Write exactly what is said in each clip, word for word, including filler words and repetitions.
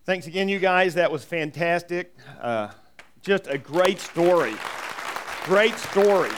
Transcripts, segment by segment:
Thanks again, you guys. That was fantastic. Uh, just a great story. Great story.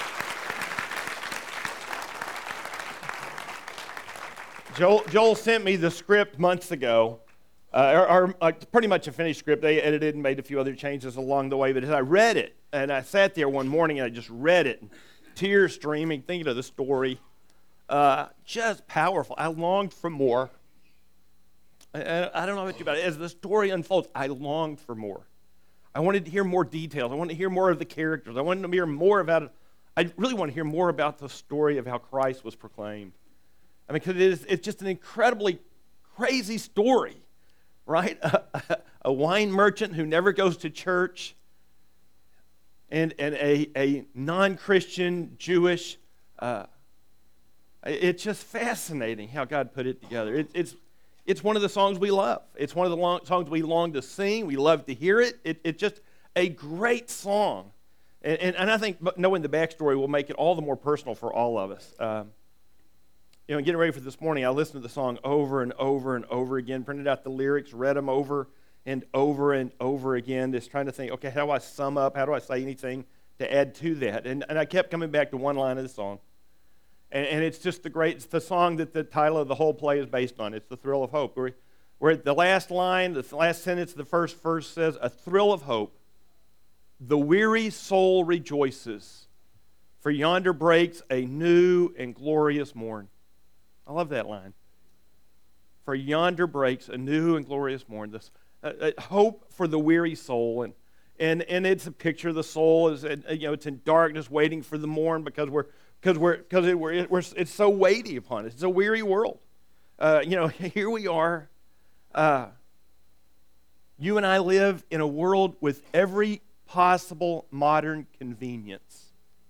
Joel, Joel sent me the script months ago, uh, or, or uh, pretty much a finished script. They edited and made a few other changes along the way, but as I read it, and I sat there one morning and I just read it, tears streaming, thinking of the story, uh, just powerful. I longed for more. I, I don't know about you, but as the story unfolds, I longed for more. I wanted to hear more details. I wanted to hear more of the characters. I wanted to hear more about it. I really want to hear more about the story of how Christ was proclaimed. I mean, because it is, it's just an incredibly crazy story, right? A, a wine merchant who never goes to church and, and a, a non-Christian Jewish, uh, it's just fascinating how God put it together. It, it's It's one of the songs we love. It's one of the long, songs we long to sing. We love to hear it. it it's just a great song. And, and, and I think knowing the backstory will make it all the more personal for all of us. Um, you know, getting ready for this morning, I listened to the song over and over and over again, printed out the lyrics, read them over and over and over again, just trying to think, okay, how do I sum up? How do I say anything to add to that? And, and I kept coming back to one line of the song. And, and it's just the great, it's the song that the title of the whole play is based on. It's The Thrill of Hope. We're, we're at the last line, the last sentence of the first verse says, a thrill of hope. The weary soul rejoices, for yonder breaks a new and glorious morn. I love that line. For yonder breaks a new and glorious morn. This uh, uh, hope for the weary soul, and and and it's a picture of the soul is uh, you know it's in darkness waiting for the morn because we're because we're because it, we're, we're it's so weighty upon us. It's a weary world. Uh, you know, here we are. Uh, you and I live in a world with every possible modern convenience.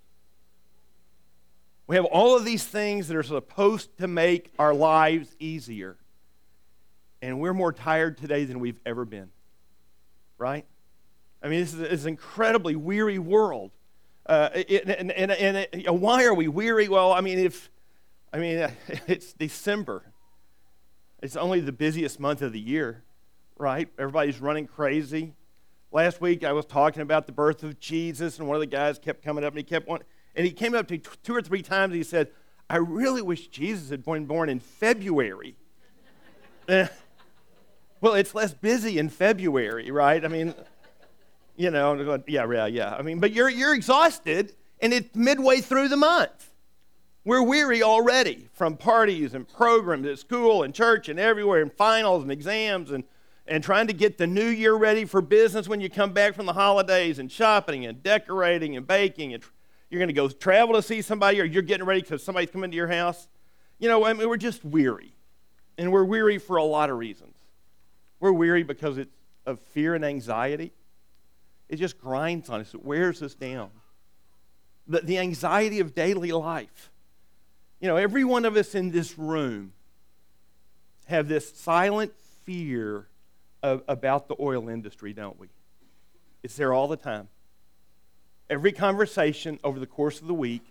We have all of these things that are supposed to make our lives easier. And we're more tired today than we've ever been. Right? I mean, this is, this is an incredibly weary world. Uh, it, and and, and it, you know, why are we weary? Well, I mean, if I mean, it's December. It's only the busiest month of the year, right? Everybody's running crazy. Last week, I was talking about the birth of Jesus, and one of the guys kept coming up, and he kept wanting, and he came up to me two or three times, and he said, I really wish Jesus had been born in February. eh, well, it's less busy in February, right? I mean, you know, yeah, yeah, yeah. I mean, but you're you're exhausted, and it's midway through the month. We're weary already from parties and programs at school and church and everywhere, and finals and exams, and and trying to get the new year ready for business when you come back from the holidays, and shopping and decorating and baking, and you're going to go travel to see somebody, or you're getting ready because somebody's coming to your house. You know, I mean, we're just weary. And we're weary for a lot of reasons. We're weary because it's of fear and anxiety. It just grinds on us. It wears us down. The, the anxiety of daily life. You know, every one of us in this room have this silent fear of, about the oil industry, don't we? It's there all the time. Every conversation over the course of the week,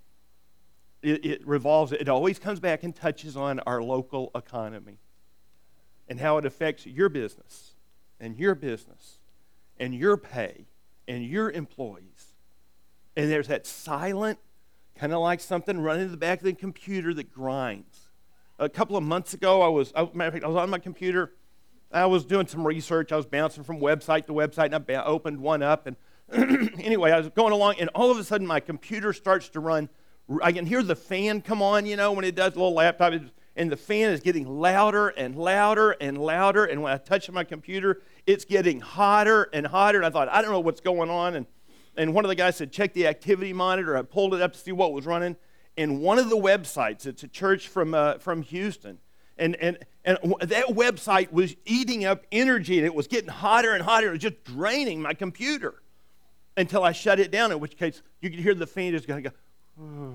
it, it revolves, it always comes back and touches on our local economy and how it affects your business and your business and your pay and your employees. And there's that silent, kind of like something running in the back of the computer that grinds. A couple of months ago, I was, I, matter of fact, I was on my computer. I was doing some research. I was bouncing from website to website, and I opened one up, and anyway, I was going along, and all of a sudden, my computer starts to run. I can hear the fan come on, you know, when it does a little laptop, and the fan is getting louder and louder and louder, and when I touch my computer, it's getting hotter and hotter, and I thought, I don't know what's going on, and, and one of the guys said, check the activity monitor. I pulled it up to see what was running, and one of the websites, it's a church from uh, from Houston, and, and, and that website was eating up energy, and it was getting hotter and hotter, it was just draining my computer. Until I shut it down, in which case you could hear the fan just going to go, oh.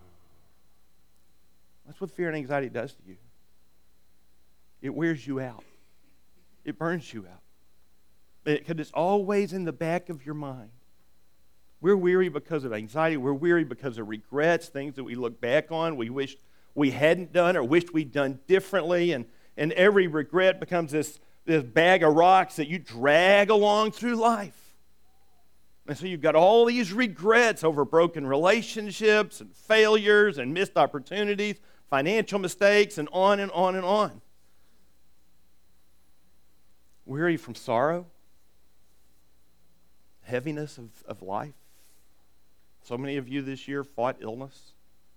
That's what fear and anxiety does to you. It wears you out. It burns you out. Because it's always in the back of your mind. We're weary because of anxiety. We're weary because of regrets, things that we look back on, we wish we hadn't done or wished we'd done differently. And, and every regret becomes this this bag of rocks that you drag along through life. And so you've got all these regrets over broken relationships and failures and missed opportunities, financial mistakes, and on and on and on. Weary from sorrow, heaviness of, of life. So many of you this year fought illness.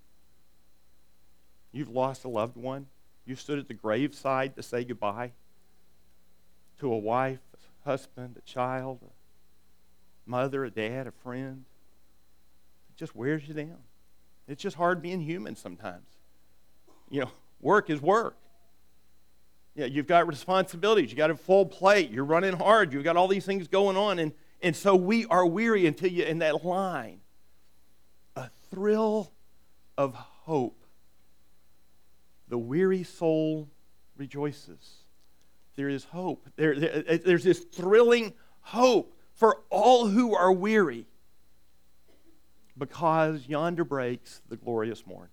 You've lost a loved one. You stood at the graveside to say goodbye to a wife, a husband, a child, a mother, a dad, a friend. It just wears you down. It's just hard being human sometimes. You know, work is work. Yeah, you've got responsibilities. You've got a full plate. You're running hard. You've got all these things going on. And, and so we are weary until you, in that line, a thrill of hope. The weary soul rejoices. There is hope. There, there, there's this thrilling hope for all who are weary, because yonder breaks the glorious morn.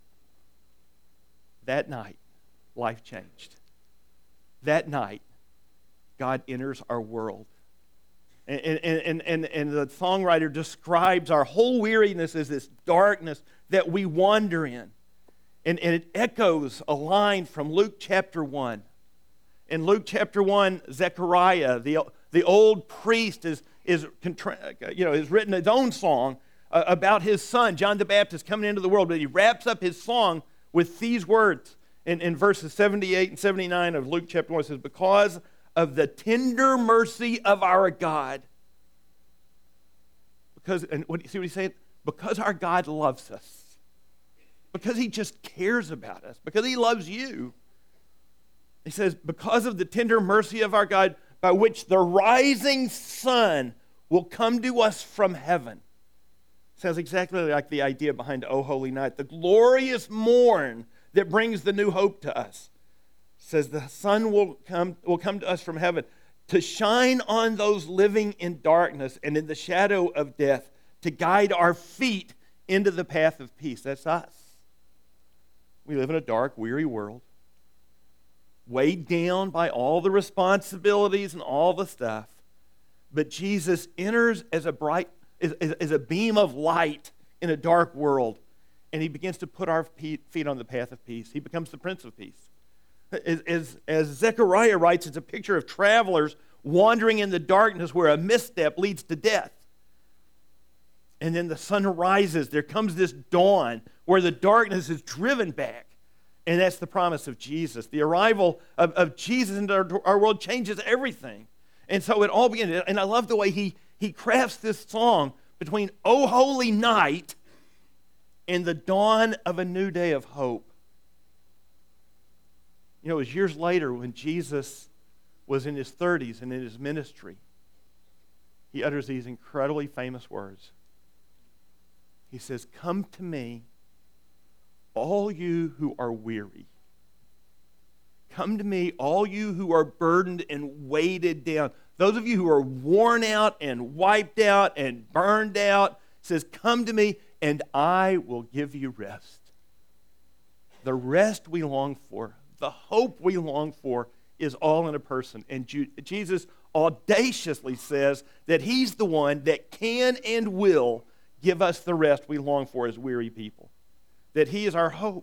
That night, life changed. That night, God enters our world. And, and, and, and, and the songwriter describes our whole weariness as this darkness that we wander in. And, and it echoes a line from Luke chapter one. In Luke chapter one, Zechariah, the, the old priest, is, is, you know, has written his own song uh, about his son, John the Baptist, coming into the world. But he wraps up his song with these words in, in verses seventy-eight and seventy-nine of Luke chapter one. It says, because of the tender mercy of our God. Because, and what, see what he's saying? Because our God loves us. Because he just cares about us. Because he loves you. He says, because of the tender mercy of our God, by which the rising sun will come to us from heaven. Sounds exactly like the idea behind O Holy Night. The glorious morn that brings the new hope to us. It says the sun will come, will come to us from heaven to shine on those living in darkness and in the shadow of death, to guide our feet into the path of peace. That's us. We live in a dark, weary world, weighed down by all the responsibilities and all the stuff. But Jesus enters as a bright, as, as a beam of light in a dark world, and he begins to put our feet on the path of peace. He becomes the Prince of Peace. As, as, as Zechariah writes, it's a picture of travelers wandering in the darkness where a misstep leads to death. And then the sun rises. There comes this dawn where the darkness is driven back. And that's the promise of Jesus. The arrival of, of Jesus into our, our world changes everything. And so it all begins. And I love the way he, he crafts this song between O Holy Night and the dawn of a new day of hope. You know, it was years later when Jesus was in his thirties and in his ministry. He utters these incredibly famous words. He says, come to me, all you who are weary. Come to me, all you who are burdened and weighted down. Those of you who are worn out and wiped out and burned out, says, come to me and I will give you rest. The rest we long for, the hope we long for, is all in a person. And Jesus audaciously says that he's the one that can and will give us the rest we long for as weary people. That he is our hope.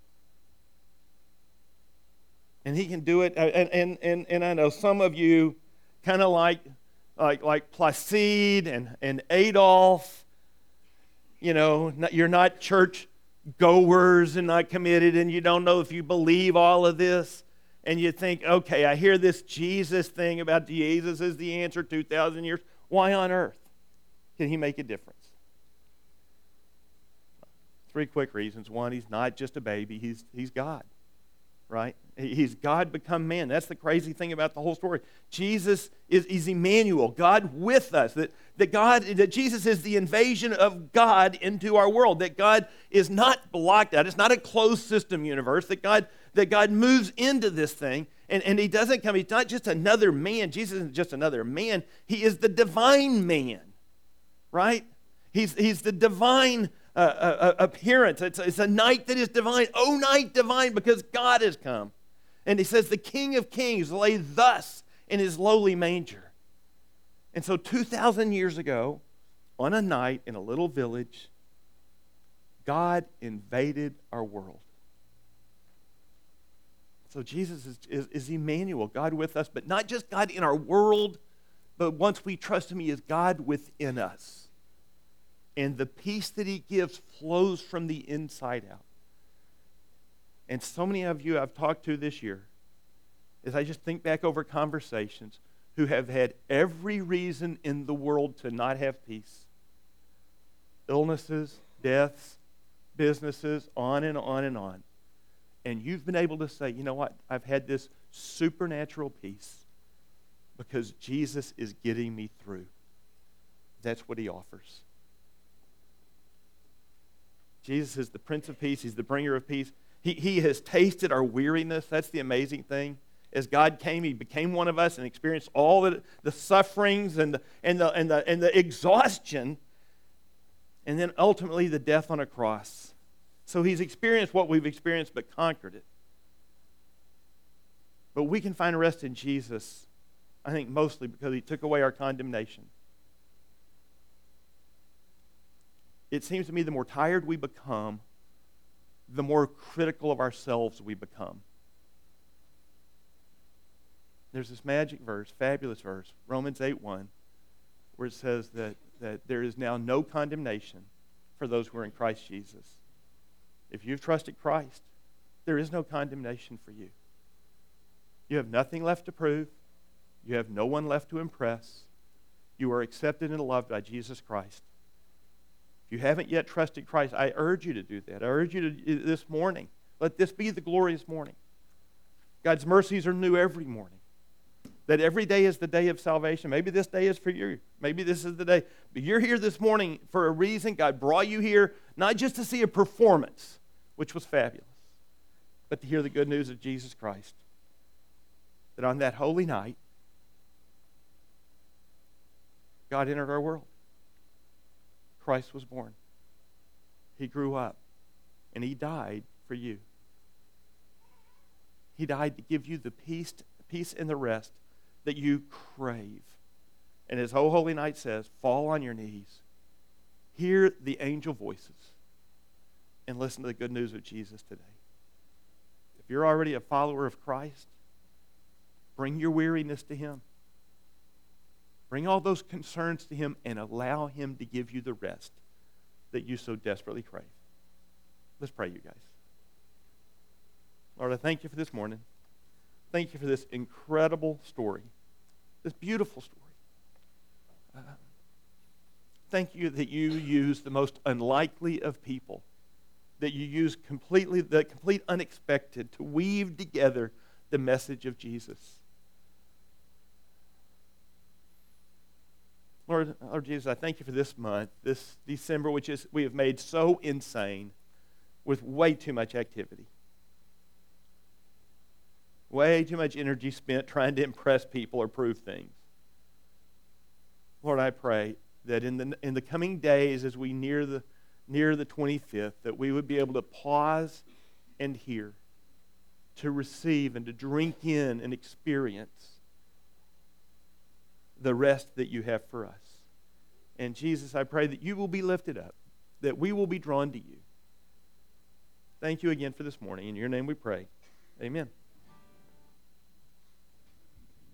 And he can do it. And, and, and, and I know some of you, kind of like, like, like Placide and, and Adolf, you know, you're not church goers and not committed, and you don't know if you believe all of this. And you think, okay, I hear this Jesus thing about Jesus is the answer two thousand years. Why on earth can he make a difference? Three quick reasons. One, he's not just a baby. He's, he's God, right? He's God become man. That's the crazy thing about the whole story. Jesus is, is Emmanuel, God with us. That, that, God, that Jesus is the invasion of God into our world. That God is not blocked out. It's not a closed system universe. That God, that God moves into this thing. And, and he doesn't come, he's not just another man. Jesus isn't just another man. He is the divine man, right? He's, he's the divine Uh, uh, appearance. It's, it's a night that is divine. Oh, night divine, because God has come. And he says, the King of Kings lay thus in his lowly manger. And so two thousand years ago, on a night in a little village, God invaded our world. So Jesus is, is, is Emmanuel, God with us, but not just God in our world, but once we trust him, he is God within us. And the peace that he gives flows from the inside out. And so many of you I've talked to this year, as I just think back over conversations, who have had every reason in the world to not have peace. Illnesses, deaths, businesses, on and on and on. And you've been able to say, you know what, I've had this supernatural peace because Jesus is getting me through. That's what he offers. Jesus is the Prince of Peace. He's the bringer of peace. He, he has tasted our weariness. That's the amazing thing. As God came, he became one of us and experienced all the, the sufferings and the, and, the, and, the, and the exhaustion, and then ultimately the death on a cross. So he's experienced what we've experienced but conquered it. But we can find rest in Jesus, I think mostly because he took away our condemnation. It seems to me the more tired we become, the more critical of ourselves we become. There's this magic verse, fabulous verse, Romans eight one, where it says that, that there is now no condemnation for those who are in Christ Jesus. If you've trusted Christ, there is no condemnation for you. You have nothing left to prove. You have no one left to impress. You are accepted and loved by Jesus Christ. If you haven't yet trusted Christ, I urge you to do that. I urge you to this morning. Let this be the glorious morning. God's mercies are new every morning. That every day is the day of salvation. Maybe this day is for you. Maybe this is the day. But you're here this morning for a reason. God brought you here not just to see a performance, which was fabulous, but to hear the good news of Jesus Christ. That on that holy night, God entered our world. Christ was born. He grew up. And he died for you. He died to give you the peace, peace and the rest that you crave. And as O Holy Night says, fall on your knees. Hear the angel voices. And listen to the good news of Jesus today. If you're already a follower of Christ, bring your weariness to him. Bring all those concerns to him and allow him to give you the rest that you so desperately crave. Let's pray, you guys. Lord, I thank you for this morning. Thank you for this incredible story, this beautiful story. Uh, thank you that you use the most unlikely of people, that you use completely the complete unexpected to weave together the message of Jesus. Lord, Lord Jesus, I thank you for this month, this December, which is we have made so insane with way too much activity. Way too much energy spent trying to impress people or prove things. Lord, I pray that in the in the coming days as we near the near the twenty-fifth, that we would be able to pause and hear, to receive and to drink in and experience the rest that you have for us. And Jesus, I pray that you will be lifted up, that we will be drawn to you. Thank you again for this morning. In your name we pray. Amen.